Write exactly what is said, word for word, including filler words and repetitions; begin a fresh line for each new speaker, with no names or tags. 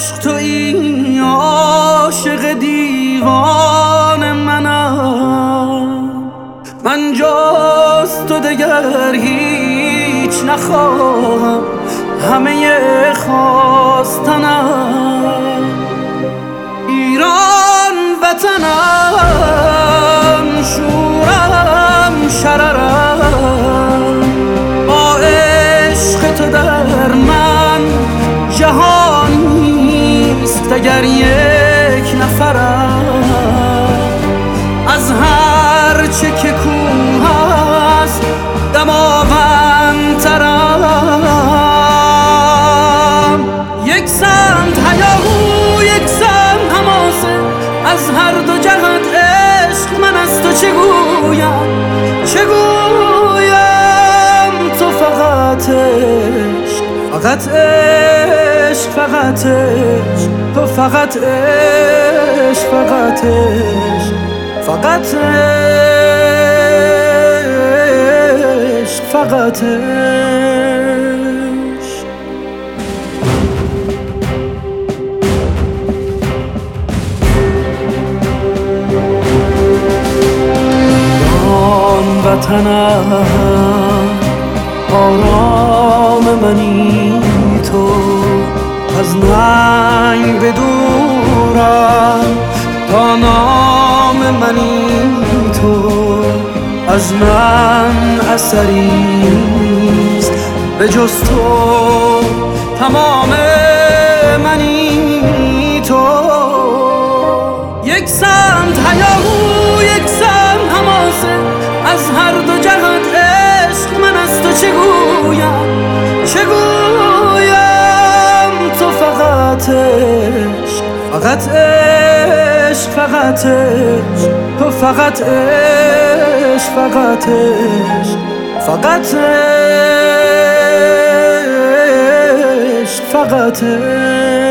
عشق تویی، عاشق دیوان منم. من جز تو دگر هیچ نخواهم، همه خواستنم ایران وطنم، شورم شررم. با عشق تو در من جهان نیست اگر یک نفرم. از هر چه که کوه است دماوندترم. یک سمت هیاهو یک سمت حماسه، از هر دو جهت عشق. من از تو چه گویم چه گویم، تو فقط عشق، فقط عشق، فقط عشق، تو فقط عشق، فقط عشق، فقط عشق، فقط عشق. وطنم آرام منی تو، از ننگ بدورم تا نام منی تو. از من اثری نیست به جز تو، تمام منی تو. یک سمت هیاهو یک سمت حماسه، از هر دو جهت عشق. من از تو چه گویم چه گویم، تو فقط عشق، فقط عشق، فقط عشق، تو فقط عشق، فقط عشق، فقط عشق، فقط عشق.